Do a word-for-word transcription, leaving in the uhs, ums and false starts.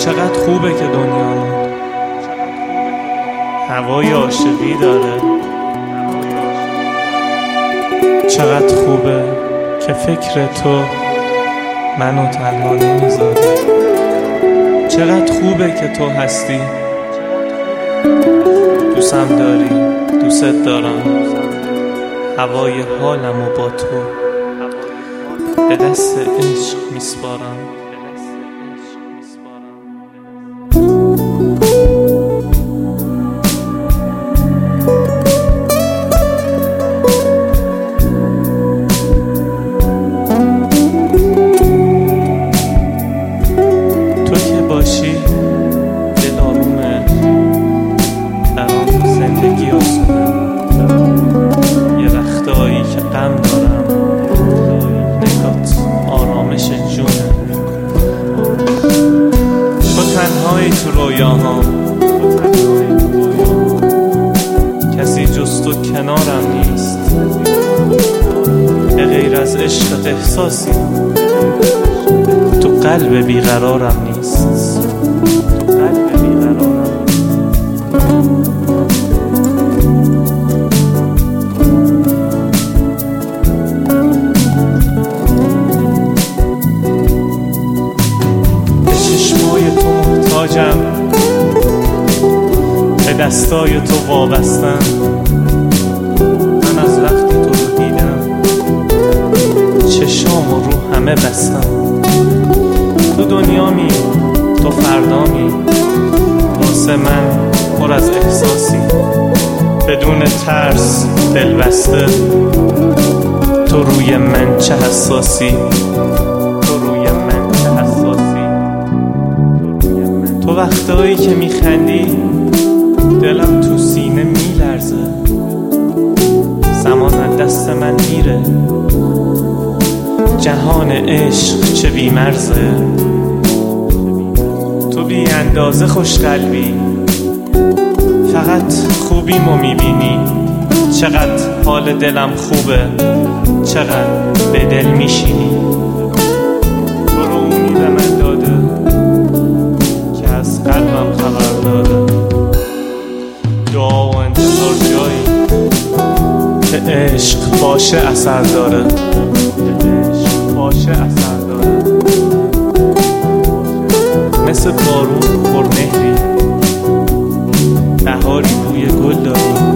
چقدر خوبه که دنیامون هوای عاشقی داره. چقدر خوبه که فکر تو منو تنها نمیذاره. چقدر خوبه که تو هستی، دوستم داری، دوست دارم. هوای حالمو با تو به دست عشق میسپارم. تو که باشی دل آرومه، برام زندگی آسونه. یه وقتایی که غم دارم، نگات آرامش جونه. تو تنهایی تو رویاهام، کسی جز تو کنارم نیست. به غیر از عشقت احساسی تو قلب بیقرارم نیست. تو قلب بیقرارم. به چشمای تو محتاجم، به دستای تو وابستم. من از وقتی تو رو دیدم چشام رو همه بستم. تو دنیامی، تو فردامی، واسه من پر از احساسی. بدون ترس دل بسته، تو روی من چه حساسی. تو روی من چه حساسی. تو وقتایی که میخندی دلم تو سینه میلرزه. زمان از دست من میره، جهان عشق چه بی‌مرزه. تو بی اندازه خوش قلبی، فقط خوبیمو میبینی. چقدر حال دلم خوبه، چقدر به دل میشینی. تو رو اونی به من داده که از قلبم خبر داده. دعا و انتظار جایی که عشق باشه اثر داره. عشق باشه اثر داره. مثل بارون پرمهری، بهاری بوی گل داری.